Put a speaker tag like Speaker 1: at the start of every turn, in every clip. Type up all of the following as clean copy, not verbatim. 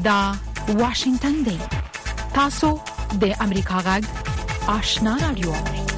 Speaker 1: دا واشنگتن دی. تاسو د امریکا غږ آشنا رادیو.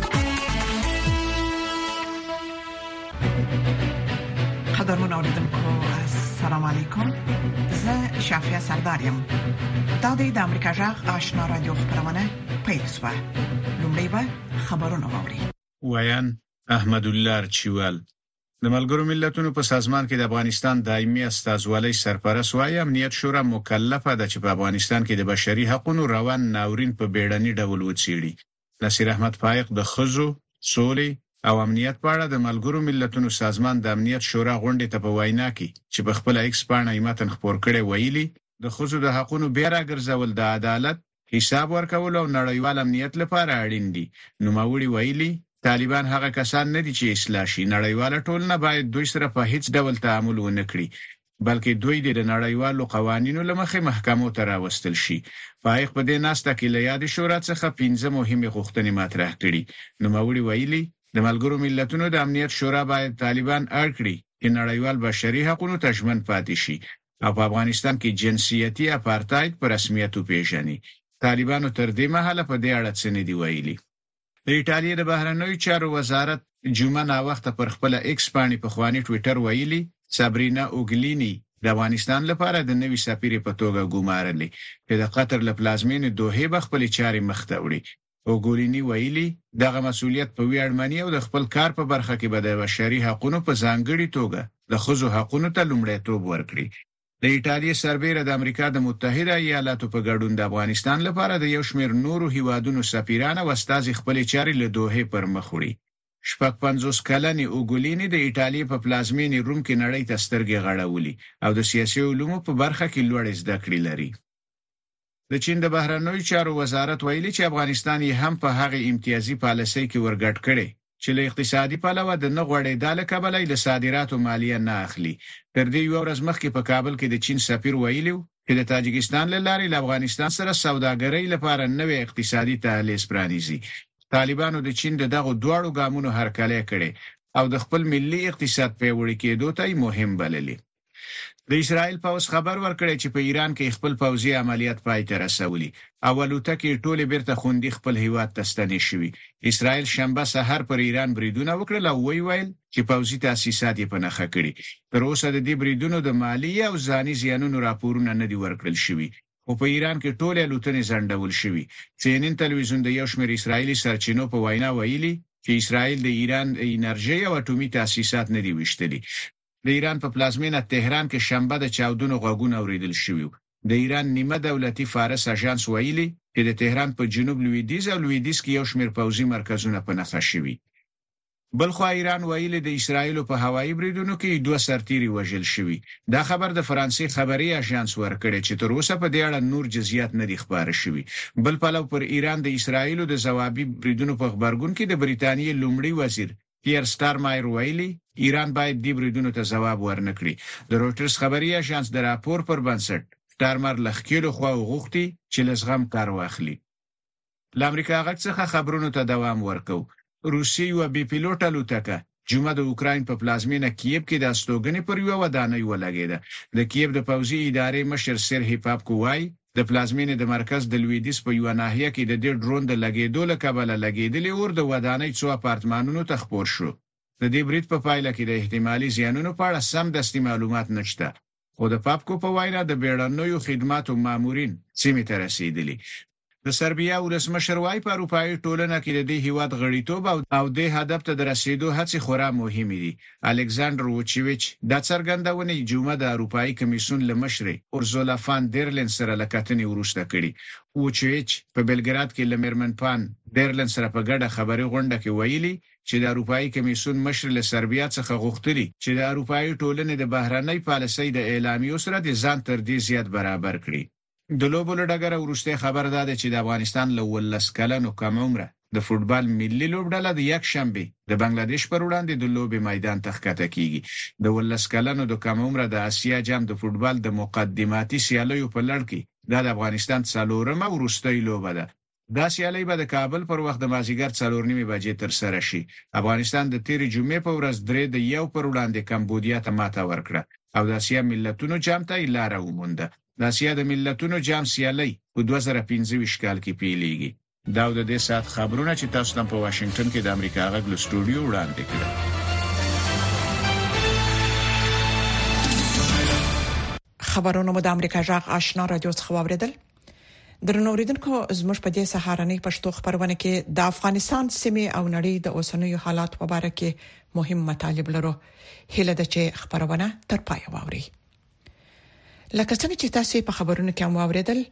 Speaker 2: قدرمن اوریدونکو السلام علیکم. زه شافیا سردارم. دا د امریکا غږ آشنا رادیو خبرونه پیښه. لومړی به خبرونه واوري.
Speaker 3: ویان احمد الله چوال د ملګرو ملتونو په سازمان کې د افغانستان دایمي استازولۍ سرپرست وايي امنیت شورا مکلفه ده چې په افغانستان کې د بشري حقوقو روان ناورین په بیړني ډول وڅېړي. نصیر احمد فائق د خزو، سولې او امنیت په اړه د ملګرو ملتونو سازمان د امنیت شورا غونډې ته په وینا کې چې په خپل ایکس باندې متن خبر کړي ویلي د خزو د حقوقو بیا راګرځول د عدالت، حساب ورکول او نړیوال امنیت لپاره اړین دي. نوموړي ویلي طالبان هغه کسان نه دي چې اصلاح شي. نړیواله ټولنه باید دوی سره په هیڅ ډول تعامل ونه کړي بلکې دوی د نړیوالو قوانینو لمخې محکمو ته راوستل شي. فائق په دې ناسته کې له یاد شورا څخه 15 مهمه غوښتنې مطرح کړي. نوموړي ویلي د ملګرو ملتونو د امنیت شورا باید طالبان اړ کړي چې نړیوال بشري حقوقو ته ژمن پاتې شي او په افغانستان کې جنسیتي اپارټاید په رسمیت وپیژني. طالبانو تر دې مهاله په دې اړه څه نه دی ویلي. د ایټالیا د بهرنیو چارو وزارت جمعه نا وخت پر خپل ایکس باندې په خواني ټوئیټر ویلي سابرینا اوګلینی د افغانستان لپاره د نوي سفیر په توګه ګمارلې چې د قطر له پلازمینې دوحه به خپل چاري مخ ته وړي. اوګلینی ویلي دغه مسؤلیت په ویاړمنۍ او د خپل کار په برخه کې به د بشري حقوقو په ځانګړي توګه د ښځو حقوقو ته لومړیتوب ورکړي. د ایټالیا سربېره د امریکا د متحده ایالاتو په ګډون د افغانستان لپاره د یو شمېر نورو هیوادونو سفیران او استازي خپل چاري له دوحه پر مخ وړي. 50 کلنې اوګلینی د ایټالیا په پلازمینې روم کې نړۍ ته سترګې غړولې او د سیاسي علومو په برخه کې لوړ زده کړې لري. د چین د بهرنیو چارو وزارت ویلي چې افغانستان یې هم په هغه امتیازي پالیسۍ کې ورګډ کړي چې له اقتصادي پلوه د نه غوړېدا له کبله د صادراتو مالیه نه اخلي. تر دې یو ورځ مخکې په کابل کې د چین سفیر ویلي چې د تاجکستان له لارې له افغانستان سره سوداګرۍ لپاره نوې اقتصادي دهلیز پرانیزي. طالبانو د چین دغه دواړو ګامونو هرکلی کړي او د خپل ملي اقتصاد پیاوړي کېدو ته مهم بللي. د اسرائیل پوځ خبر ورکړی چې په ایران کې خپل پوځي عملیات پای ته رسولي او الوتکې ټولې بیرته خوندي خپل هیواد ته ستنې شوي. اسرائیل شنبه سحر پر ایران بریدونه وکړل او ویل چې پوځي تاسیسات یې په نښه کړي. تر اوسه د دې بریدونو د مالی او ځاني زیانونو راپورونه نه دي ورکړل شوي او په ایران کې ټولې الوتنې ځنډول شوي. CNN تلویزیون د یو شمېر اسرایلی سرچینو په وینا ویلي چې اسرائیل د ایران انرژي او اټومي تاسیسات نه دي وشتلي. د ایران په پلازمینه تهران کې شنبه د چاودنو غوږونه اوریدل شوي. د ایران نیمه دولتي فارس اژانس ویلي چې د تهران په جنوب لویدیځ او لویدیځ کې یو شمېر پوځي مرکزونه په نښه شوي. بلخو ایران ویلي د اسرایل په هوایي بریدونو کې 2 سرتیري وژل شوي. دا خبر د فرانسې خبري اژانس ورکړی چې تر اوسه په دې اړه نور جزئیات نه دي خبره شوي. بل پلو پر ایران د اسرایل د ځوابي بریدونو په خبرګون کې د بریتانیې لومړي وزیر پیر سټارمایر ویلي ایران باید دې بریدونو ته ځواب ورنکړي. د رويټرز خبري اژانس د راپور پر بنسټ سټارمر لخکېلو خو غوښتي چې لزغم کار واخلي. ل امریکا غږ څخه خبرونو ته دوام ورکو. روسي او بي پيلوټ الوتکه جمعه د اوکراین په پلازمینه کیف کې د استوګنې پر یو ودانۍ ولګېده. د کیف د پوځي ادارې مشر سرهی پاپکووای د پلازمینې د مرکز د لویدیځ په یو ناحیه کې د دې ډرون د لګېدو له کبله لګېدلې اور د ودانۍ څو اپارتمانونو ته خپور شو. د دې برید په پایله کې د احتمالي زیانونو په اړه سم دستي معلومات نشته. خو د پاپکو په وینا د بیړنیو خدماتو مامورین سیمې ته رسیدلي. د سربیا ولسمشر وايي په اروپایي ټولنه کې د دې هیواد غړیتوب او د هدف ته د رسیدو هڅې خورا مهمې دي. الکساندر ووچیویچ د څرګندونې جمعه د اروپایي کمیسیون لمشر اورزولا فان ډرلن سره لکټنې ورسته کړي. ووچیویچ په بلګراد کې لمرمن پان ډرلن سره په ګډه خبري غونډه کې ویلي چې د اروپایي کمیسیون مشر له سربیا څخه غوښتلي چې د اروپایي ټولنې د بهرنۍ پالیسۍ د اعلامیو سره د ځان تر دې زیات برابر کړي. د لوبو له ډګره وروسته خبر ده چې د افغانستان له 13 کلنو کم عمره د فوټبال ملي لوبډله د یک شنبه د بنگلاديش پر وړاندې د لوبي میدان ته ښکته کیږي. د 13 کلنو د کم عمره د اسیا جام د فوټبال د مقدماتي سیالیو په لړ کې د افغانستان څلورمه وروستۍ لوبه ده. دا سیالي به د کابل پر وخت د مازیګر 4:30 بجې تر سره شي. افغانستان د تیرې جمعې په ورځ 3-1 پر وړاندې کمبودیا ته ماته ورکړه او د اسیا ملتونو جام ته لاره ومونده. د اسیا د ملتونو جام سیالي په 2015 کال کې پیلېږي. دا د دې سات خبرونه چې تاسو ته په واشنگټن کې د امریکا غږ له سټوډیو وړاندې کړل.
Speaker 2: خبرونه مو د امریکا غږ آشنا رادیو څخه واوریدل. درنو اوریدونکو زموږ په دې سهارنۍ پښتو خبرونه کې د افغانستان سیمه او نړۍ د اوسنیو حالات په اړه کې مهم مطالب لرو. هله د چې خبرونه تر پای واوري. لکه څنګه چې تاسو په خبرونو کې هم واوریدل،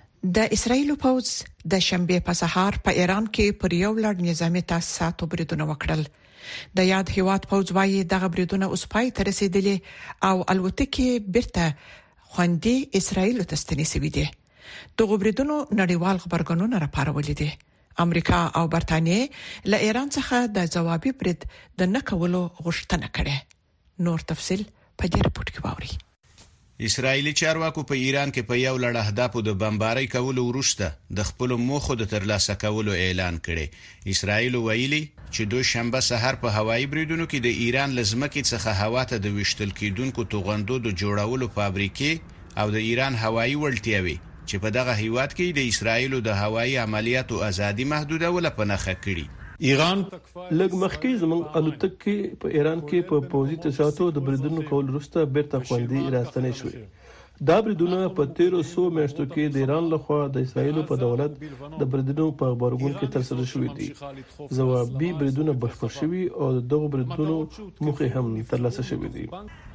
Speaker 2: د اسرایل پوځ د شنبه په سهار په ایران کې پر یو لړ نظامی تاسیساتو بریدونه وکړل. د یاد هیواد پوځ وايي دغه بریدونه اوس پای ته رسیدلي او الوتکې بیرته خوندي اسرایل ته ستنې شوې دي. دغه بریدونو نړیوال خبرګونونه راپارولې دي. امریکا او برتانیې له ایران څخه د جوابي برید د نکولو غوښتنه کړې. نور تفصيل په دې رپورت کې واوري.
Speaker 3: اسرایلی چارواکو په ایران کې په یو لړ اهدافو د بمبارۍ کولو وروسته د خپل موخو د ترلاسه کولو اعلان کړي. اسرایل ویلي چې دوشنبه سحر په هوایي بریدونو کې د ایران لزمکې څخه هوا ته د وشتل کېدونکو توغندو د جوړولو فابریکې او د ایران هوایي وړتیاوي چې په دغه هیواد کې د اسرایل د هوایي عملیاتو ازادي محدودول په نخښه کړي.
Speaker 4: ایران لږ مخکې زموږ الوتکې په ایران کې په پوزي تساتو د بریدونو کول وروسته بیرته خوندي راستنې شوې. دا بریدونه په 1300 میاشتو کې د ایران لخوا د اسرایل په دولت د بریدونو په خبرګون کې ترسره شوې دي. ځوابي بریدونه بشپړ شوي او دغه بریدونو موخه هم ترلاسه شوې دي.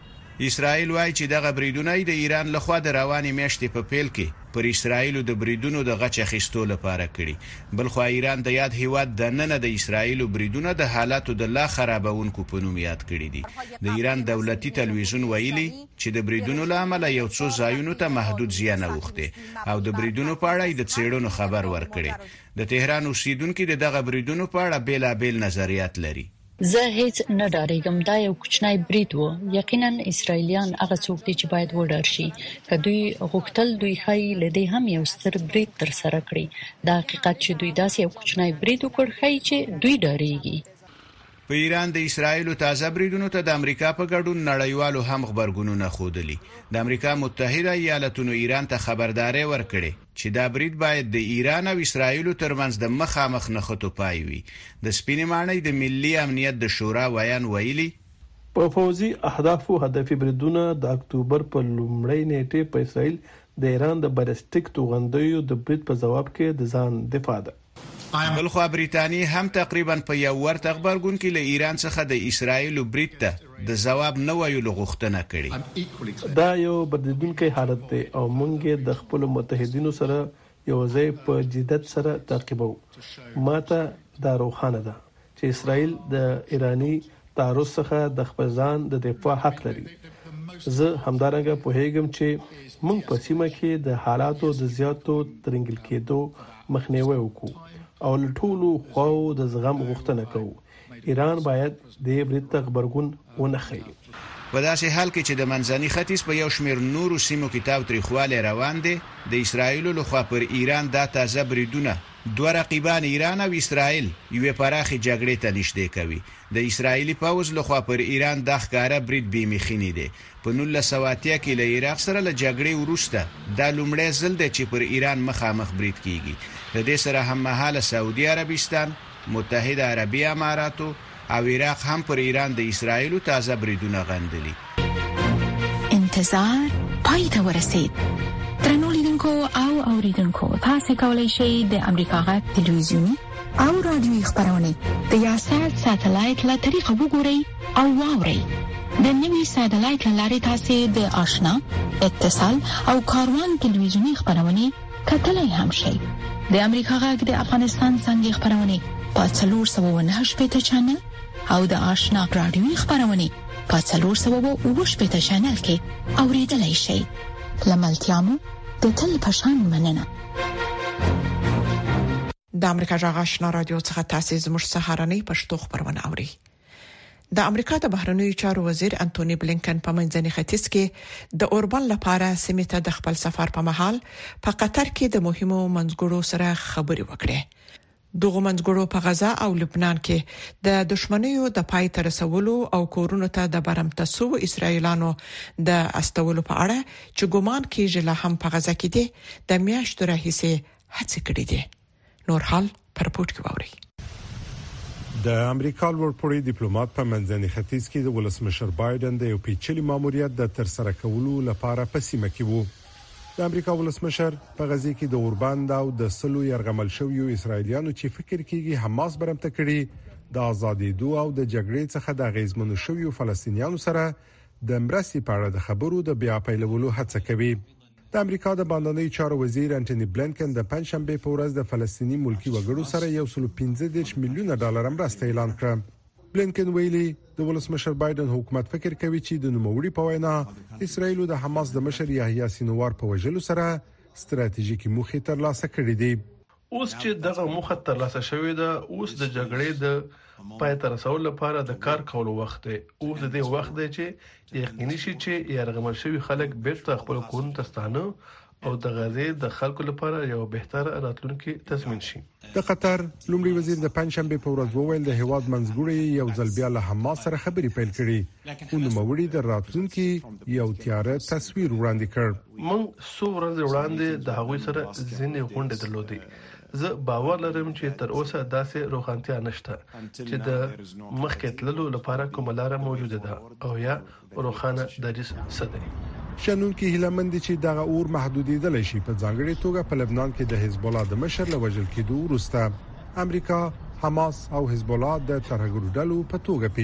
Speaker 3: اسرایل وايي چې دغه بریدونه د ایران لخوا د رواني میاشتې په پیل کې پر اسرایل د بریدونو د غچ اخیستو لپاره کړي. بلخو ایران د یاد هیواد د نن د اسرایل بریدونه د حالاتو د لا خرابونکو په نوم یاد کړي دي. د ایران دولتي تلویزیون ویلي چې د بریدونو لامل یو څو ځایونو ته محدود زیان اوخته او د بریدونو په اړه د څېړنو خبر ورکړي. د تهران اوسیدونکو دغه بریدونو په اړه بیلابیل نظریات لري.
Speaker 5: زه هیڅ نه ډارېږم، دا یو کوچنی برید و. یقینا اسرایلیان هغه څوک دي چې باید وډار شي. که دوی غوښتل دوی خای لدې هم یو ستر برید تر سره کړی. دا حقیقت چې دوی داسې یو کوچنی برید وکړ خای چې دوی ډارېږي.
Speaker 3: په ایران د اسرایل تازه بریدونو ته د امریکا په ګډون نړیوالو هم خبرګونونه خودلی. د امریکا متحده ایالاتونو ایران ته خبرداري ورکړي چې دا برید باید د ایران او اسرایل ترمنځ د مخامخ نښتو پای وي. د سپینې ماڼۍ د ملي امنیت د شورا ویان ویلي
Speaker 4: په فوزي اهدافو هدفي بریدونه د اکتوبر په لومړۍ نیټه په اسرایل د ایران د بالستیک توغندیو د برید په جواب کې د ځان دفاع ده.
Speaker 3: بلخو بریتانیا هم تقریبا په یو ورته خبرګون کې له ایران څخه د اسرایل برید ته د جواب نه ویلو غوښتنه کړې.
Speaker 4: دا یو بدلیدونکی حالت دی او موږ د خپل متحدینو سره یو ځای په جدت سره تعقیبو. ماته دا روښانه ده چې اسرایل د ایرانی تعرض څخه د خپل ځان د دفاع حق لري. زه همدارنګه پوهیږم چې موږ په سیمه کې د حالاتو د زیاتو ترنګل کېدو مخنیوي وکړو او ټولو خو د زغم غوښتنه کوو. ایران باید د برید خبرګون ونخي.
Speaker 3: په داسې حال کې چې د منځني ختیځ په یو شمېر نورو سیمو کې تاوتریخواله روان دي، د اسرایل لخوا پر ایران دا تازه بریدونه دوه رقیبان ایران او اسرایل یو پراخي جګړې ته نږدې کوي. د اسرایلی پوځ لخوا پر ایران د ښکارا برید بیمخینی دی. په 1980 کې له عراق سره له جګړې وروسته دا لومړی ځل دی چې پر ایران مخامخ برید کیږي. د دې سره هم مهاله سعودي عربستان، متحده عربي اماراتو او عراق هم پر ایران د اسرایل تازه بریدونه غندلي.
Speaker 1: انتظار پای ته ورسید. درنو لیدونکو او اوریدونکو، تاسو کولی شئ د امریکا غږ تلویزیونی او رادیوي خبرونه د یاشات ساتلایت له طریقو وګورئ او واورئ. د نوي ساتلایت لارې تاسو د آشنا، اتصال او کاروان تلویزیونی خبرونه کتلای هم شئ. د امریکا غږ د افغانستان څنګه خبرونه په 498 چنل او د آشنا رادیوي خبرونه په 498 چنل کې اوریدلای شئ. لملتيامو د تل پشان مننه.
Speaker 2: د امریکا غږ آشنا رادیو څخه تاسو زموږ سهارنۍ پښتو خبرونه اورئ. د امریکا د بهرنیو چارو وزیر انټونی بلینکن په منځني ختیځ کې د اوربان لپاره سیمه ته د خپل سفر په مهال په قطر کې د مهمو منځګړو سره خبرې وکړې. دغه منځګړو په غزا او لبنان کې د دشمنیو د پای تر رسولو او کورونو ته د برمتسو اسرایلانو د استولو په اړه چې ګومان کیږي لا هم په غزا کې دي د میاشتو راهیسې هڅه کړې دي. نور حال پر پورت کوي.
Speaker 6: د امریکا لوړپوړي ډیپلوماټ په منځني ختیځ کې د ولسمشر بایدن د یو پیچلي ماموریت د ترسره کولو لپاره په سیمه کې وو. د امریکا ولسمشر په غزي کې د اورباند او د سلو يرغمل شویو اسرایلیانو چې فکر کوي حماس برمته کړي د ازادي دوه او د جګړې څخه د غیزمنو شویو فلسطینیانو سره د مرستې په اړه د خبرو د بیا پیلولو هڅه کوي. د امریکا د بهرنیو چارو وزیر انټونی بلینکن د پنځشنبه په ورځ د فلسطینی ملکی وګړو سره 115 میلیون ډالر مرسته اعلان کړه. بلینکن ویلي د ولسمشر بایدن حکومت فکر کوي چې د نوموړي په وینا اسرایل د حماس د مشر یحیی سینوار په وژلو سره ستراتیژیکي موخې ترلاسه کړې دي.
Speaker 4: اوس چې دغه موخه ترلاسه شوې ده، اوس د جګړې د پای ته رسولو لپاره د کار کولو وخت دی. اوس د دې وخت دی چې یقیني شي چې يرغمل شوی خلک بیرته خپل کورونو ته ستانه او د غزې د خلکو لپاره یو بهتر راتلونکي تضمین شي.
Speaker 6: د قطر لومړي وزیر د پنځشنبه په ورځ وویل د هواد منځګړي یو ځل بیا له حماس سره خبرې پیل کړې او نوموړي د راتلونکي یو تیاره تصویر وړاندې کړ.
Speaker 4: موږ څو ورځې وړاندې د هغوی سره ځینې غونډې درلودې. زه باور لرم چې تر اوسه داسې روښانتیا نشته چې د مخکې تللو لپاره کومه لار موجوده ده او یا روښانه دریځ څه دی.
Speaker 6: شنونکو هیلمند چې دغه اور محدودیدل شي په ځانګړي توګه په لبنان کې د حزب الله د مشر لوجل کېدو وروسته امریکا حماس او حزب الله د ترهګرو ډلو په توګه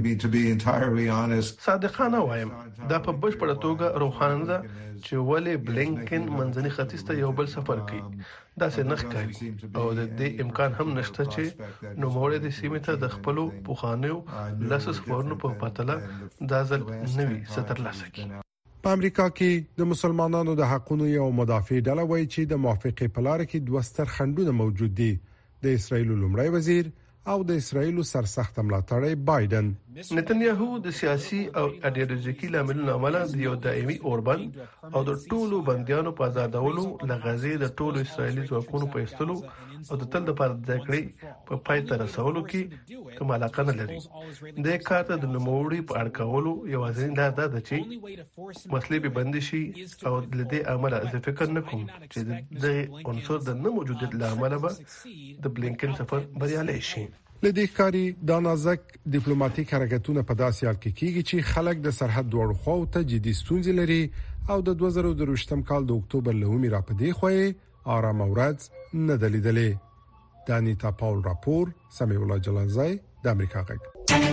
Speaker 6: پیژني.
Speaker 4: صادقانه وایم دا په بشپړه توګه روښانه ده چې ولې بلینکن منځني ختیځ ته یو بل سفر کوي. دا څه نه ښکاري او د دې امکان هم نشته چې نوموړي د سیمې ته د خپل پوخانیو لاسو سفرونو په پاتله دا ځل نوي ستر لاسکی.
Speaker 6: په امریکا کې د مسلمانانو د حقوقو یو مدافع ډله وایي چې د موافقه په لار کې دوه ستر خنډونه موجود دي. د اسرایل لومړی وزیر او د اسرایل سرسخت ملاتړی بایدن.
Speaker 4: نتنیاهو د سیاسي او ایډیالوژیکي لاملونو عمله د یو دایمي اوربند او د ټولو بنديانو په آزادولو لغزي د ټولو اسرایلی ځواکونو په استلو او د تل لپاره د جګړې په پای ته رسولو کې کوم علاقه نه لري. د کار ته د نوموړي په اړه کولو یوازینی لار ده چې مسلې به بند شي او د دې عمله زه فکر نه کوم چې د عنصر د نه موجودیت لامل به د بلینکن سفر بریالي شي.
Speaker 6: لدې ښکاری د نازک ډیپلوماټیک حرکتونه په داسې حال کې کیږي چې خلک د سرحد دوړ خو ته جدي ستونزې لري او د 2023م کال د اکتوبر له همې را پدې خوې آرام ورځ نه دلیدلې. دانیتا پاول راپور سمیع الله جلانزای د امریکا غږ.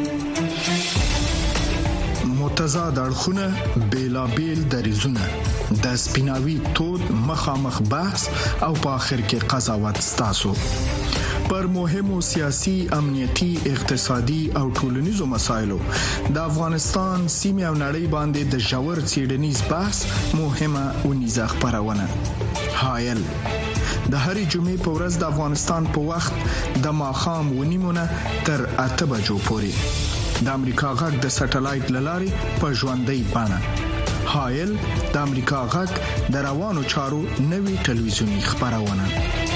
Speaker 7: متضاد اړخونه بیلابیل دریزونه د سپیناوي تود مخامخ بحث او په اخر کې قضاوت ستاسو پر مهمو سیاسي، امنیتي، اقتصادي او ټولنیزو مسایلو د افغانستان سیمه او نړۍ باندې د ژور څېړنیز بحث مهمه ونیزه خبرونه. هایل د هرې جمعې په ورځ د افغانستان په وخت د ماښام ونیمونه تر 8 بجو پورې د امریکا غږ د سټلایټ لارې په ژوندۍ بڼه. هایل د امریکا غږ د روانو چارو نوي ټلویزیونی خبرونه.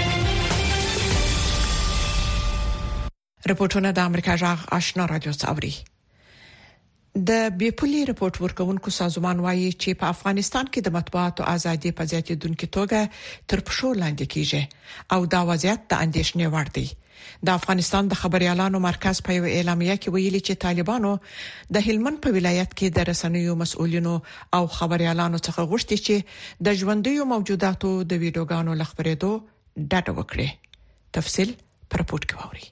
Speaker 2: رپورټونه د امریکا جغ آشنا رادیو څاوري. د بیپولي رپورټ ورکونکو سازمان وایي چې په افغانستان کې د مطبوعاتو ازادي په زیاتېدونکو توګه تر پښو لاندې کیږي او دا وضعیت د اندېښنې وړ دی. د افغانستان د خبريالانو مرکز په یو اعلامیه کې ویلي چې طالبانو د هلمند په ولایت کې د رسنیو مسؤلینو او خبريالانو څخه غوښتي چې د ژوندۍ موجوداتو د ویډیوګانو لخبرېدو ډاډه وکړي. تفصیل پر رپورت کې ووري.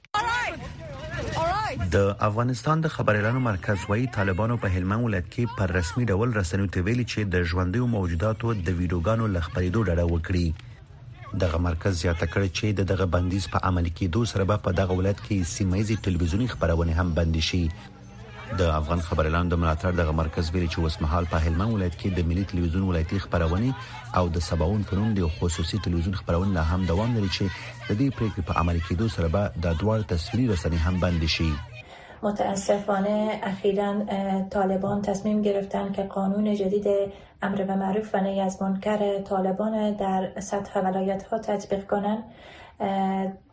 Speaker 8: د افغانستان د خبريالانو مرکز وايي طالبانو په هلمند ولایت کې پر رسمي ډول رسنیو ته ویلي چې د ژوندۍ موجوداتو د ویډیوګانو لخبرېدو ډاډه وکړي. دغه مرکز زیاته کړی چې دغه بندیز په عملي کېدو سره به په دغه ولایت کې سیمایي ټلویزیونی خبرونه هم بند شي. د افغان خبريالانو د ملاتړ دغه مرکز ویلي چې وسمحال په هلمند ولایت کې د ملي ټلویزیون ولایتي خبرونه او د سباون فنون د خصوصي ټلویزیون خبرونه هم دوام لري چې د دې پریکړې په عملي کېدو سره به د دوه تصویري رسنۍ هم بند شي.
Speaker 9: متاسفانه اخیراً طالبان تصمیم گرفتن که قانون جدید امر به معروف و نهی از منکر طالبان در سطح ولایت ها تطبیق کنند.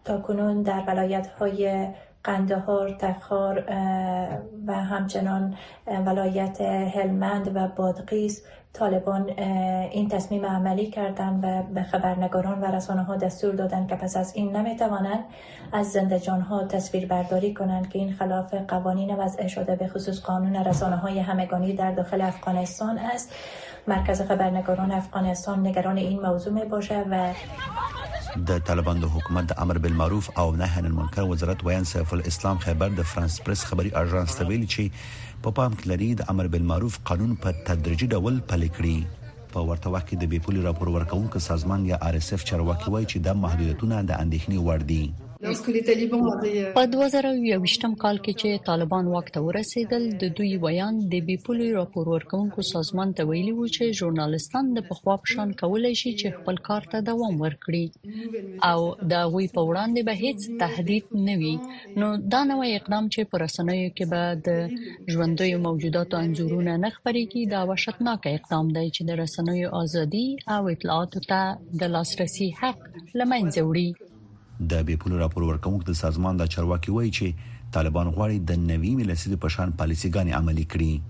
Speaker 9: تاکنون در ولایت‌های قندهار، تخار و همچنان ولایت هلمند و بادغیس طالبان این تصمیم عملی کردند و به خبرنگاران و رسانه‌ها دستور دادند که پس از این نمی‌توانند از زنده جان‌ها تصویر برداری کنند که این خلاف قوانین وضع شده به خصوص قانون رسانه‌های همگانی در داخل افغانستان است. مرکز خبرنگاران افغانستان نگران این موضوع میباشه و
Speaker 8: د طالبان د حکومت د امر بالمعروف او نهی عن المنکر وزارت ویان سیف الاسلام خیبر د فرانس پریس خبري اژانس ته ویلي چې په پام کې لري د امر بالمعروف قانون په تدریجي ډول پلي کړي. په ورته وخت کې د بیپولي راپور ورکونکو سازمان یا RSF چارواکي وایي چې د محدودیتونه د اندېښنې وړ دي.
Speaker 5: په 2021 کال کې چې طالبان واک ته ورسېدل د دوی ویان د بیپولي راپور ورکونکو سازمان ته ویلي و چې ژورنالستان د پخوا په شان کولای شي چې خپل کار ته دوام ورکړي او د غوي په وړاندې به هیڅ تهدید نه وي. نو دا نوې اقدام چې پر رسنیو کې به د ژوندۍ موجوداتو انځورونه نه خبريږي دا وحشتناک اقدام دی چې د رسنیو ازادي او اطلاعاتو ته د لاسرسي حق لمنځه وړي.
Speaker 8: د بیپولي راپور ورکونکو د سازمان د چارواکي وایي چې طالبان غواړي د نوي ملي په شان پالیسيګانې عملي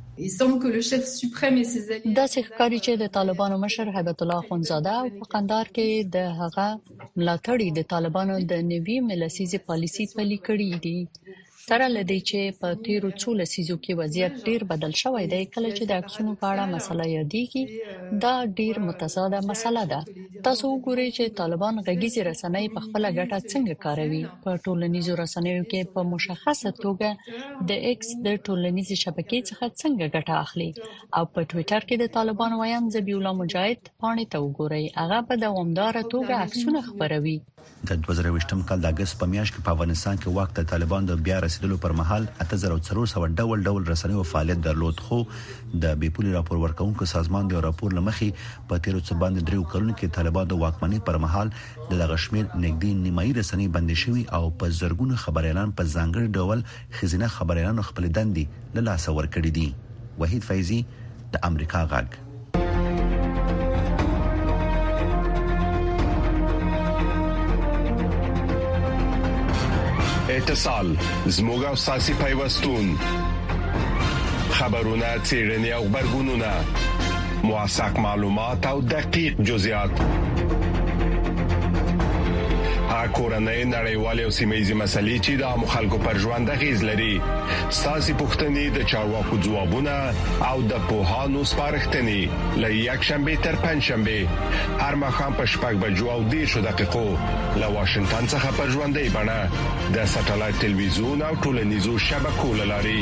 Speaker 8: کړي.
Speaker 5: دا ښکاري چې د طالبانو مشر هیبت الله اخونزاده او په قندهار کې د هغه ملاتړي د طالبانو د نوي ملي پالیسي پلي کړي دي. سره لدی چې په تیرو څو لسیزو کې وضعیت ډیر بدل شوی دی. کله چې د عکسونو په اړه مسله یادېږي دا ډیر متضاده مسله ده. تاسو وګورئ چې طالبان غږیزې رسنۍ په خپل ګټه څنګه کاروي. په ټولنیزو رسنیو کې په مشخصه توګه د ایکس د ټولنیزې شبکې څخه څنګه ګټه اخلي او په ټوئیټر کې د طالبان ویان ذبیح الله مجاهد پاڼې ته وګورئ. هغه په دوامداره توګه عکسونه خبروي.
Speaker 8: د 2023 کال د اگست په میاشت کې په افغانستان کې وخت د طالبان د بیا رسیدلو پر مهال 8400 ډول رسنیو فعالیت درلود. خو د بیپولي راپور ورکونکو سازمان د راپور لمخې په تیرو څه باندې دریو کلونو کې طالبان د واکمنۍ پر مهال د غشمیر نګدي نیمایي رسنۍ بندي شوي او په زرګونو خبريالان په ځانګړي ډول خزینه خبريالان خپل دندې له لاس ورکړي دي. وحید فیضی د امریکا غږ.
Speaker 10: اتصال زموږ او ساسي پیوستون خبرونه چیرنی او خبرګونونه موثق معلومات او دقیق جزئیات کورنۍ نړیوالې او سیمه‌یزې مسلې چې د مخالکو پر ژوند غیز لري. ساسي پښتنې د چارواکو ځوابونه او د پوهانو سپارښتنې له یک شنبه تر پنځ شنبه هر مخام په شپږ بجو او 10 دقیقو له واشنگټن څخه پر ژوندۍ بڼه د ساتلایت ټلویزیون او ټولنیزو شبکو لاري.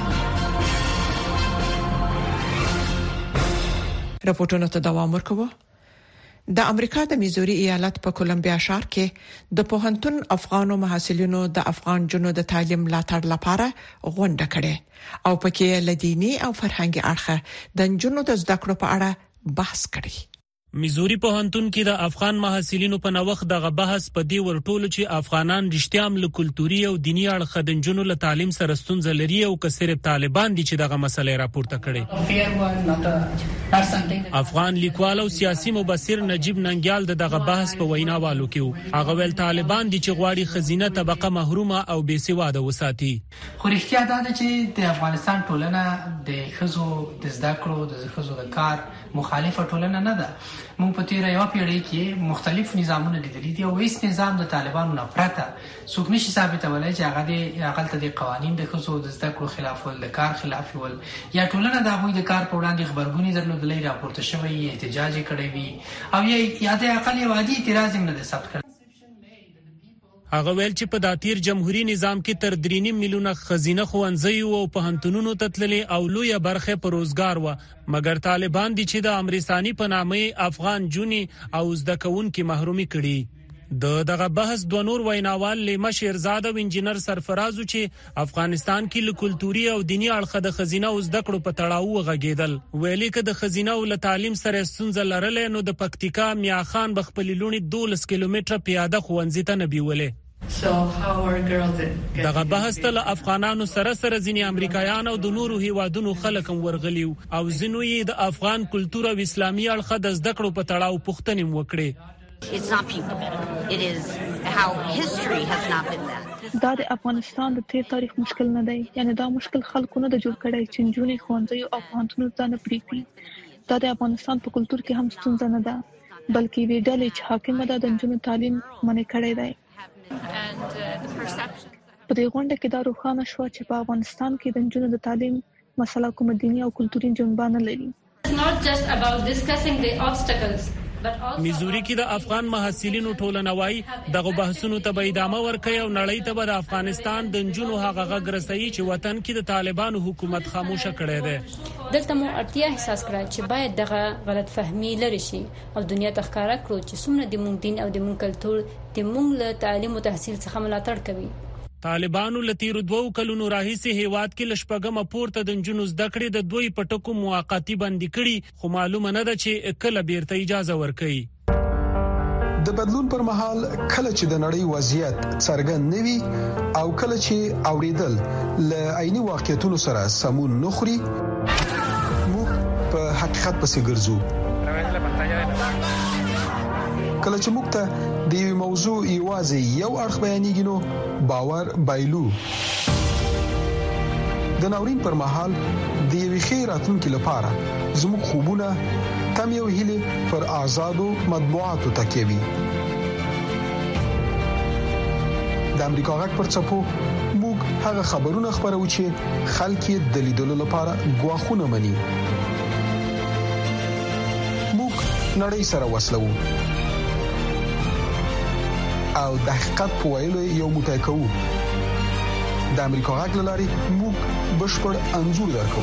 Speaker 2: راپورټونه ته دوام ورکوي. د امریکا د میزوري ایالت په کولمبیا ښار کې د پوهنتون افغانو محصلینو د افغان جنو د تعلیم ملاتړ لپاره غونډه کړې او پکې لدینی او فرهنګي اړخ د جنو د زده کړو په اړه بحث کړی.
Speaker 11: میزوري پوهنتون کې د افغان محصلینو په نوښت دغه بحث په دې ورټولو چې افغانان رښتیا هم له کلتوري او دینی اړخ د جنونو له تعلیم سره ستونزه لري او که صرف طالبان دي چې دغه مسله راپورته کړي. افغان لیکوال او سیاسي مبصر نجیب ننګیال دغه بحث په ویناوالو کې هغه ول طالبان دي چې غواړي خزینه طبقه محرومه او بې سواده وساتي.
Speaker 12: خو رښتیا دا ده چې د افغانستان ټولنه د خزو د زده کړو د خزو د کار مخالفه ټولنه نه ده. موږ په تیر یو پیړۍ کې مختلف نظامونه لیدلي دي او هیڅ نظام د طالبانو نه پرته څوک نشي ثابتولای چې هغه د قوانین د خصوصو د زده کړو خلاف ول د کار خلاف ول یا ټولنه د هغوی د کار په وړاندې خبرګونی درلودلې راپورته شوی احتجاج کړی وي او یا د اقل وادي اعتراض هم نه ثبت کړ.
Speaker 11: هغه ویل چې په داتیر جمهوریت نظام کې تر 3.5 میلیونه خزینه خوانځي او په هنتونونو تتللې او لوی برخه پر روزګار و مګر طالبان دي چې د امریکایي په نامه افغان جونی او زدکون کې محرومي کړي. دغه بحث د نور ویناوال لیما شیرزاد او انجنیر سرفرازو چې افغانستان کې له کلتوري او دینی اړخ د خزینه او زده کړو په تړاو غږیدل. ویلي چې د خزینه او تعلیم سره ستونزه لرلې نو د پکتیکا میاخان بخپل لونی 12 کیلومتره پیاده خوانځي ته نبیولې. دغه بحث ته افغانانو سره ځینې امریکایان او د نورو هیوادونو خلک ورغلیو او ځینو یې د افغان کلتور او اسلامي اړخ د زده کړو په تړاو پوښتنې وکړې.
Speaker 13: It's not people. It is how history has not been that.
Speaker 14: دا د افغانستان د تیر تاریخ مشکل نه دی، یعنی دا مشکل خلکو نه د جوړ کړی چې نجونې ښوونځي او پوهنتونونو ته نه پریږدي. دا د افغانستان په کلتور کې هم ستونزه نه ده، بلکې وی ډلې چې حاکمه ده د نجونو تعلیم منع کړی دی. په دې غونډه کې دا روښانه شو چې په افغانستان کې د نجونو د تعلیم مسله کوم دیني او کلتوري جنبه نه لري.
Speaker 11: میزوري کې د افغان محصلینو ټولنه وايي دغه بحثونو ته به ادامه ورکړي او نړۍ ته به د افغانستان د نجونو هغه غږ رسوي چې وطن کې د طالبانو حکومت خاموشه کړی دی.
Speaker 15: دلته مو اړتیا احساس کړه چې باید دغه غلط فهمي لري شي او دنیا ته ښکارا کړو چې څومره د مونږ دین او د مونږ کلتور د مونږ له تعلیم او تحصیل څخه ملاتړ کوي.
Speaker 11: طالبانو لتیرو 2 کلونو راهیسې هیواد کې لشپګم پورته د نجونو زده کړې د دوی پټکو موقتی بندي کړي، خو معلومه نه ده چې کله بیرته اجازه ورکړي.
Speaker 16: د بدلون پر مهال کله چې د نړۍ وضعیت څرګند نوي او کله چې اوریدل ل عیني واقعیتونو سره سمون نخري، موږ په حقیقت پسې ګرځو. کله چې موږ ته د یو موضوع یوازې یو اړخ بیانېږي نو باور بایلو. د ناورین پر مهال د یوې ښې راتلونکي لپاره زموږ خوبونه تم یو هیله پر آزادو مطبوعاتو تکیوي. د امریکا غږ پر څپو موږ هغه خبرونه خبرو چې خلک یې د لیدلو لپاره غواخونه مني. موږ نړۍ سره وصلو او د حقیقت په ویلو یو موټی کوو. د امریکا غږ لاري موږ بشپړ انځور درکو.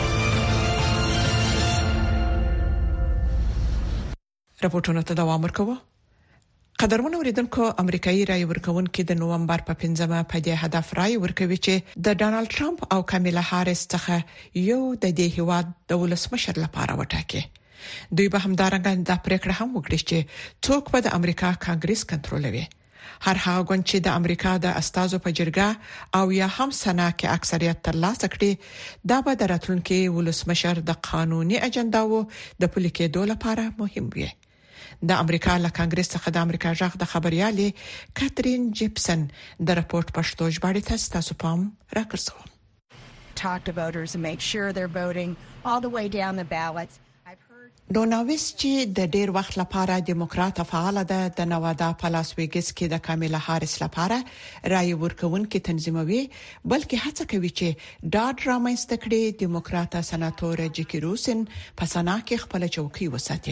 Speaker 2: راپورټونه ته دوام ورکوه. قدرمن اوریدونکو، امریکایي رای ورکوونکو د نوومبر په 5مه په دې هدف رای ورکوي چې د ډانلډ ټرمپ او کامیلا هاریس څخه یو د دې هیواد د ولسمشر لپاره وټاکي. دوی به همدارنګه د پریکړه هم وکړي چې څوک به د امریکا کانګرس کنټرولوي. هر هغه ګوند چې د امریکا د استازو په جرګه او یا هم سنا کې اکثریت ترلاسه کړي، دا به د راتلونکي ولسمشر د قانوني اجنداو د پلي کېدو لپاره مهم وي. د امریکا له کانګرس څخه د امریکا ژغ د خبريالي کاترین جیپسن د راپورټ پښتو ژباړې تاسو پام راکړسو.
Speaker 17: Talk to voters and make sure they're voting all the way down the ballots.
Speaker 2: ډوناویس چې د ډیر وخت لپاره دیموکرات فعال ده د نوادا په لاس ویګس کې د کامیلا هاریس لپاره رای ورکوونکو تنظیموي، بلکې هڅه کوي چې ډاډ رامنځته کړي دیموکرات سناتور جیکی روسن په سنا کې خپل چوکۍ وساتي.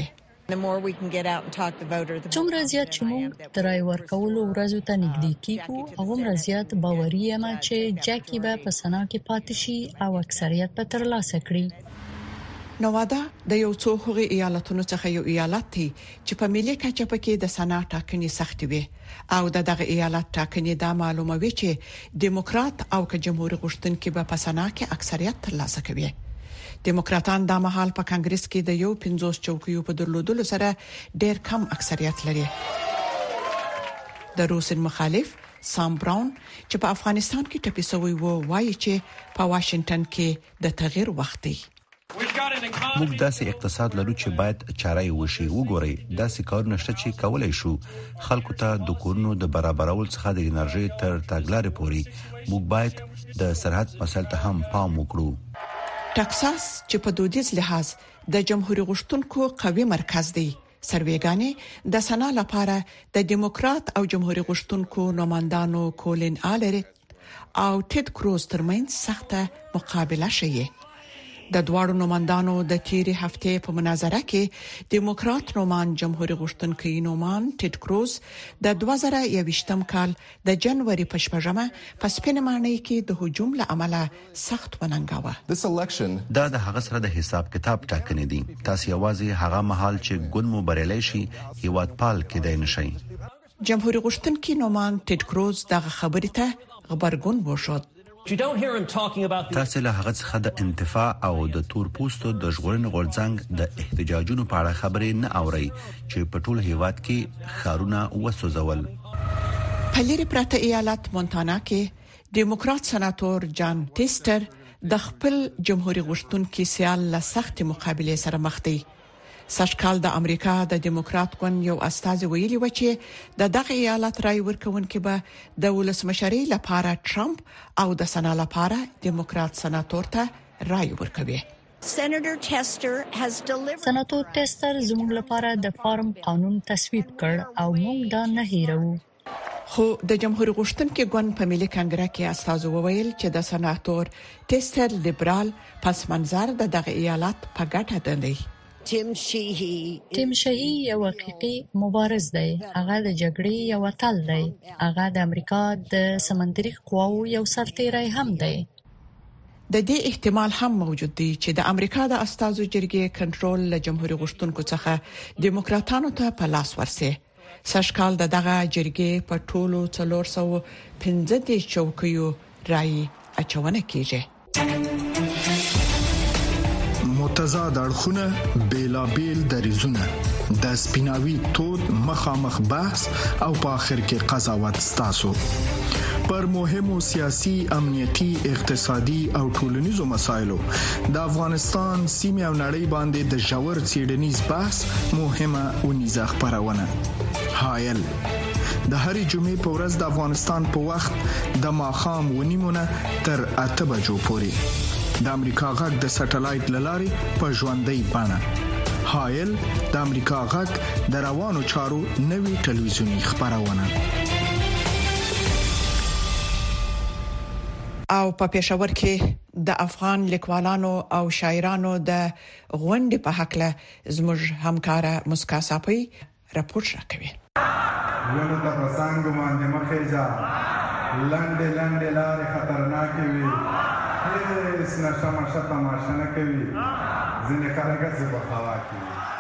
Speaker 5: څومره زیات چې موږ د رای ورکولو ورځو ته نږدې کیږو، هغومره زیات باوري یم چې جاکی به په سنا کې پاتې شي او اکثریت به ترلاسه کړي.
Speaker 2: نوادا د یو څو هغه ایالتونو څخه یو ایالت دی چې په ملي کچه پکې د سنا ټاکنې سخت وي او دغه ایالت ټاکنې دا معلوموي چې دیموکرات او که جمهوریت غوښتونکي به په سنا کې اکثریت ترلاسه کوي. دیموکراتان د مهال په کانګرس کې د یو 50 چوکیو په درلودلو سره ډېر کم اکثریت لري. د روسن مخالف سام براون چې په افغانستان کې ټپي شوی وو، وایي چې په واشنگټن کې د تغییر وخت دی.
Speaker 8: موږ داسې اقتصاد لرو چې باید چاره وشي. وګورئ، داسې کارونه شته چې کولای شو. خلکو ته د کورونو د برابرول څخه د انرژي تر تګلارې پورې موږ باید د سرحد مسایل ته هم پام وکړو.
Speaker 2: ټکساس چې په دودیز لحاظ د جمهوریت غوښتونکو قوي مرکز دی، سروېګانې د سنا لپاره د دیموکرات او جمهوریت غوښتونکو نوماندانو کولین آلر او ټید کروز ترمنځ سخته مقابله شوه. د دواړو نوماندانو د تیرې هفته په مناظره کې دیموکرات نومان جمهوریت غوښتونکي نومان ټید کروز د 2021م کال د جنوري په 8مه په سپینمانه کې د هجوم له امله سخت وننګاوه.
Speaker 8: دا د هغه سره د حساب کتاب ټاکنې دي. تاسو یوازې هغه مهال چې ګوند مو بریالي شي هیواد پال کېدای نشي.
Speaker 2: جمهوریت غوښتونکي نومان ټید کروز دغه خبرې ته غبرګون وښود.
Speaker 8: تاسو له هغه څخه د انتفاع او د تور پوستو د ژغورنې غورځنګ د احتجاجونو په اړه خبرې نه اوري چې په ټول هیواد کې خارونه وسوځول.
Speaker 2: په لری پراته ایالت مونټانا کې دیموکرات سناتور جان ټیسټر د خپل جمهوریت غوښتونکي سیال له سخت مقابله سره مخ دی. سږکال د امریکا د دیموکرات ګوند یو استازي ویلي و چې دغه ایالت رای ورکونکي به د ولسمشرۍ لپاره ټرمپ او د سنا لپاره دیموکرات سناتور ته رای ورکوي.
Speaker 5: سناتور ټیسټر زموږ لپاره د فارم قانون تصویب کړ او موږ دا نه هیرو.
Speaker 2: خو د جمهوریت غوښتونکو ګوند په ملي کنګره کې استازو وویل چې د سناتور ټیسټر لیبرال پس منظر دغه ایالت په ګټه دی.
Speaker 5: ټیم شاهي یو حقيقي مبارز دی. هغه د جګړې یو اتل دی. هغه د امریکا د سمندري قواو یو سرتیری هم دی.
Speaker 2: د دې احتمال هم موجود دی چې د امریکا د استازو جرګې کنټرول له جمهوریت غوښتونکو څخه دیموکراتانو ته په لاس ورسي. سږکال دغه جرګې په ټولو 415 چوکیو رای اچونه کیږي.
Speaker 7: متضاد اړخونه بیلابیل دریزونه د سپیناوي تود مخامخ بحث او په اخر کې قضاوت ستاسو پر مهمو سیاسي، امنیتي، اقتصادي او ټولنیزو مسایلو د افغانستان سیمه او نړۍ باندې د ژور څېړنیز بحث مهمه اونیزه خبرونه. حایل د هرې جمعې په ورځ د افغانستان په وخت د ماښام 9:30 تر 8 بجو پورې د امریکا غږ د سټلایټ لارې په ژوندۍ بڼه. حایل د امریکا غږ د روانو چارو نوي ټلویزیونی خبرونه.
Speaker 2: او په پېښور کې د افغان لیکوالانو او شاعرانو د غونډې په حق له زموږ همکاره مسکا صافي راپور راکوي.
Speaker 18: ونه د پسنګ باندې مخې ځه لاندې لارې خطرناکې وي هیڅ نشه تماشا نه کوي ځینې کارګر څه په هوا کې.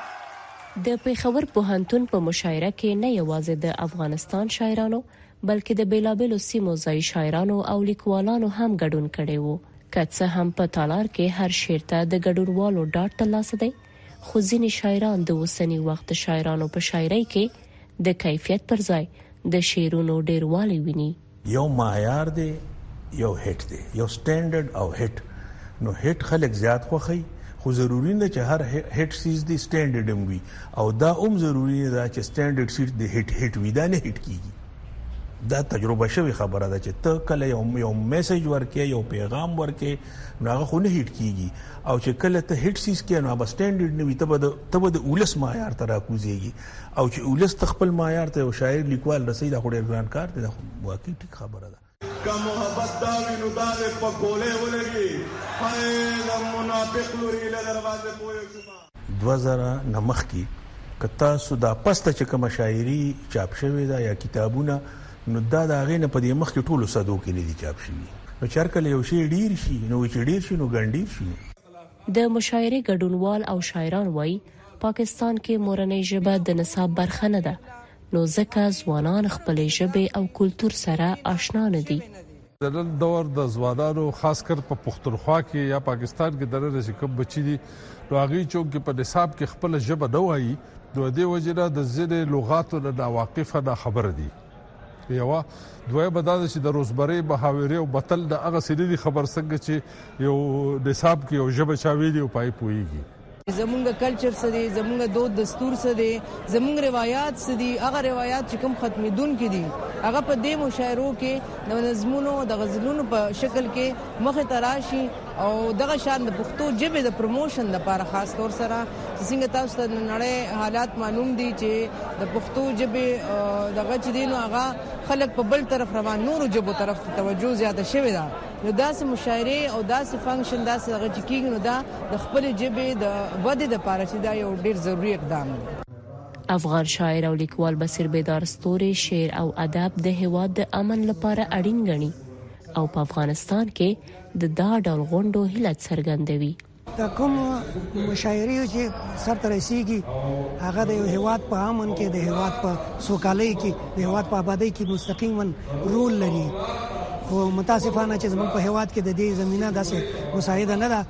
Speaker 19: د پېښور پوهنتون په مشاعره کې نه یوازې د افغانستان شاعرانو بلکې د بیلابیلو سیمو ځای شاعرانو او لیکوالانو هم ګډون کړي وو. که څه هم په تالار کې هر شعر ته د ګډونوالو ډاډ ترلاسه دی، خو ځینې شاعران د اوسني وخت شاعرانو په شاعرۍ کې د کیفیت پر ځای د شعرونو ډیروالی ویني.
Speaker 20: یو معیار دی، یو هټ دی، یو سټانډرډ او هټ. نو هټ خلک زیات خوخي، خو ضروری نه چې هر هټ سیز دی سټانډرډ وي، او دا ضروری نه چې سټانډرډ سیز دی هټ وي. دا نه هټ کیږي. دا تجربه شوی خبره ده چې ته کله یو میسج ورکې، یو پیغام ورکې، نو هغه خو نه هټ کیږي. او چې کله ته هټ سیز کې نو به سټانډرډ نه وي، ته به د اولس معیار ته راکوزيږي. او چې اولس خپل معیار ته یو شاعر لیکوال رسید، دا خو ډېر ګران کار دی. دا واقعي ټیک خبره ده.
Speaker 18: که محبت دا وینو دا په ګولې ولګي هاي د منافق لوري له دروازه پوي شوما.
Speaker 20: 2000 نمخ کې کتا سودا پسته چې کوم شاعري چاپ شوی دا یا کتابونه، نو دا غې نه په دې مخ کې ټولو صدو کې نه دي چاپ شوی. نو چرکل یو شی ډیر شي، نو چې ډیر شي نو ګڼډیر شي.
Speaker 19: د مشاعره ګډونوال او شاعران وایي پاکستان کې مورنۍ ژبه د نصاب برخه نه ده، نو ځکه ځوانان خپل ژبه او کلچر سره آشنا نه دي.
Speaker 21: د نن دور د ځوانانو خاص کر په پښتونخوا کې یا پاکستان کې درنه شکم بچی دي، نو هغه چونګ په نصاب کې خپل ژبه نه وایي، نو دې وجنه د ځینې لغاتو نه واقفه نه خبر دي. یو دوی بدل چې د روزمره محاورې او بتل د هغه سړي خبر څنګه چې یو نصاب کې یو ژبه چاويلي او پای پويږي.
Speaker 22: زمونږ کلچر څه دی، زمونږ دود دستور څه دی، زمونږ روایت څه دي. هغه روایت چې کوم ختمېدون کې دي هغه په دې مشاعرو کې د نظمونو د غزلونو په شکل کې مخه تراشي. او دغه شان د پښتو ژبې د پروموشن لپاره خاص طور سره څنګه تاسو ته نړۍ حالات معلوم دي چې د پښتو ژبې دغه چې دین هغه خلک په بل طرف روان، نورو ژبو طرف توجه زیاته شوې ده. نو داسې مشاعره او داسې فنکشن داسې هغه چې کیږي، نو دا د خپل ژبې د ودې لپاره چې دا یو ډیر ضروری اقدام دی.
Speaker 19: افغان شاعر او لیکوال بصیر بیدار ستوري شعر او ادب د هیواد د امن لپاره اړین ګڼي او په افغانستان کې د دا ډول غونډو هیله څرګندوي.
Speaker 23: د کوم مشاعرې چې سر ته رسیږي هغه د یو هیواد په امن کې، د هیواد په سوکالۍ کې، د هیواد په آبادی کې مستقیما رول لري. خو متاسفانه چې زموږ په هیواد کې د دې زمينه داسې مساعده نه ده.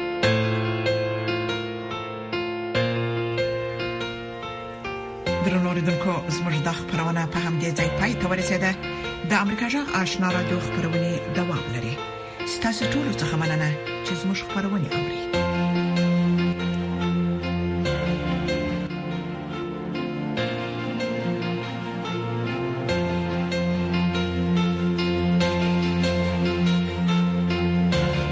Speaker 2: درنو لیدونکو، زموږ د خبرونه په همدې ځای پای ته ورسېده. د امریکا جغ آشنا رادیو خبرونه دوام لري. ستاسو ټول څه مننه چې زموږ خبرونه اوري.